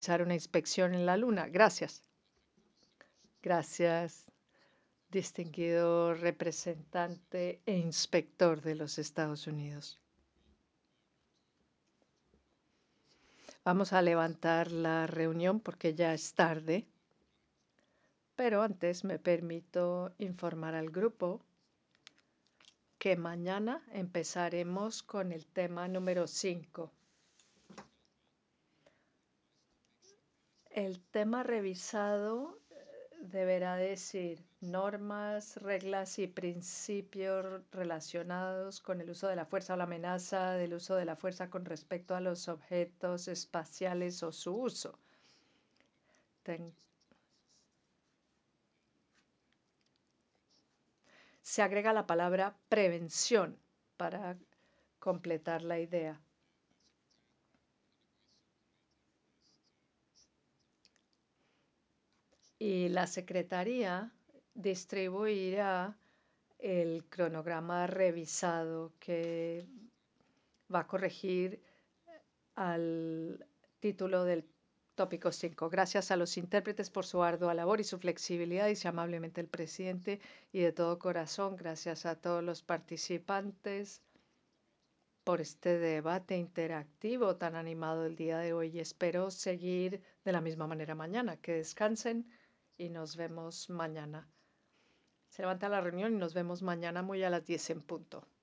realizar una inspección en la Luna. Gracias. Gracias, distinguido representante e inspector de los Estados Unidos. Vamos a levantar la reunión porque ya es tarde, pero antes me permito informar al grupo que mañana empezaremos con el tema número 5. El tema revisado deberá decir normas, reglas y principios relacionados con el uso de la fuerza o la amenaza del uso de la fuerza con respecto a los objetos espaciales o su uso. Ten- Se agrega la palabra prevención para completar la idea. Y la Secretaría distribuirá el cronograma revisado que va a corregir al título del tópico 5. Gracias a los intérpretes por su ardua labor y su flexibilidad, dice amablemente el presidente, y de todo corazón, gracias a todos los participantes por este debate interactivo tan animado el día de hoy. Y espero seguir de la misma manera mañana. Que descansen y nos vemos mañana. Se levanta la reunión y nos vemos mañana muy a las 10 en punto.